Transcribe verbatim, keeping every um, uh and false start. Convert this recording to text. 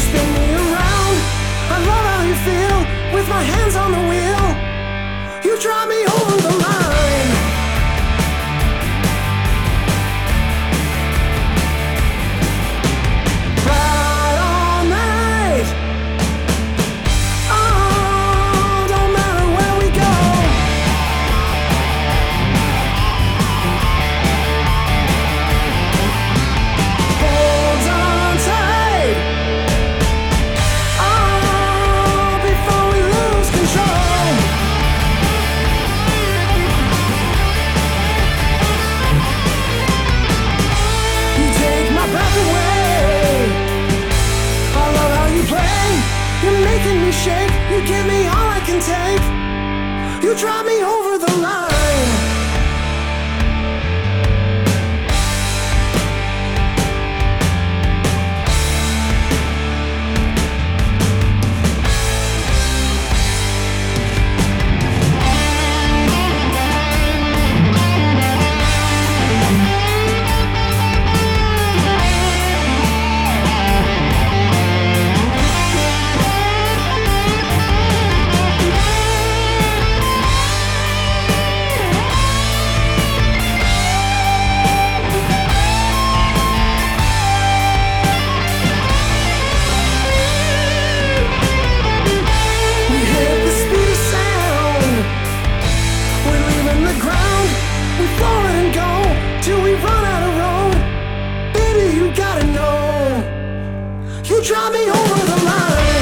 spin me around. I love how you feel with my hands on the wheel. You drive me over the line. Ride all night. Oh, don't matter where we go. Hold on tight. Oh, before we lose control. You take my breath away. I love how you play. You're making me shake. You give me all I can take. You drive me over the line. We hit the speed of sound. We're leaving the ground. We forward and go till we run out of road. Baby, you gotta know. You drive me over the line.